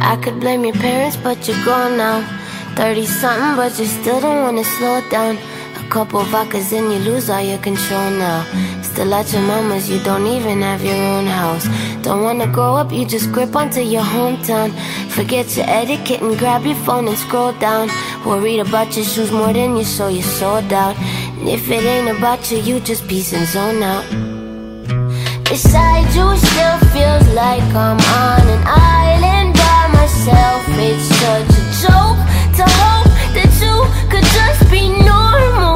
I could blame your parents, but you're gone now. 30-something, but you still don't wanna slow down. A couple vodkas and you lose all your control now. Still at your mama's, you don't even have your own house. Don't wanna grow up, you just grip onto your hometown. Forget your etiquette and grab your phone and scroll down. Worried about your shoes more than you show your sold out. And if it ain't about you, you just peace and zone out. Beside you still feels like I'm on an island by myself. It's such a joke to hope that you could just be normal.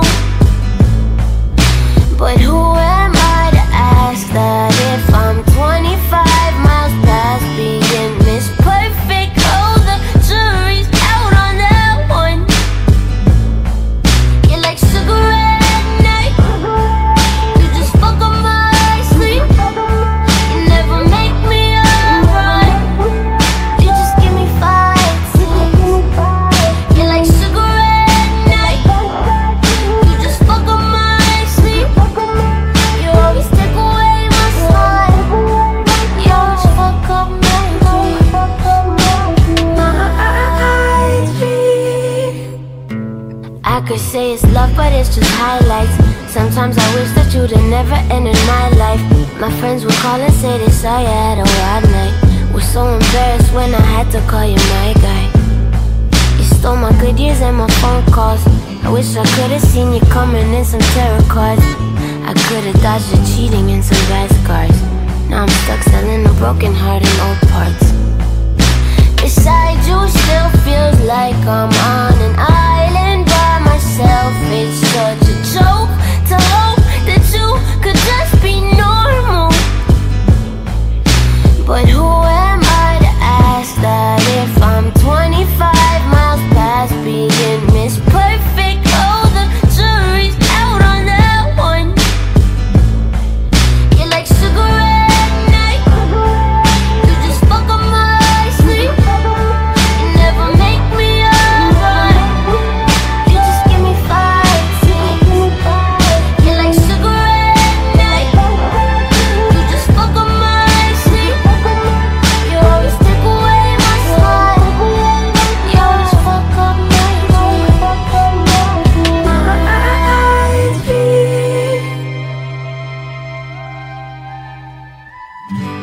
But who am I to ask that if I'm 25 miles past being Miss Perfect? Oh, the jury's out on that one. You're like cigarette night. You just fuck on my sleep. You never make me alright. You just give me fights. You're like cigarette night. You just fuck on my sleep. You always take away my smile. You always fuck up my dream. My eyes bleed. I could say it's love, but it's just highlights. Sometimes I wish that you'd have never entered my life. My friends would call and say they saw you had a wild night. Was so embarrassed when I had to call you my guy. You stole my good years and my phone calls. I wish I could've seen you coming in some tarot cards. I could've dodged the cheating and some bad scars. Now I'm stuck selling a broken heart and old parts. Beside you still feels like I'm on an island by myself. It's such a joke to hope that you could just be normal. But who am I to ask that if I'm 25 miles past being Miss Perfect? Oh, the jury's out on that one. You're like cigarette night. You just fuck on my sleep. You never make me alright. You just give me fights. You're like cigarette night. You just fuck on my sleep. You always take away my smile. You always fuck up my dream. My eyes bleed.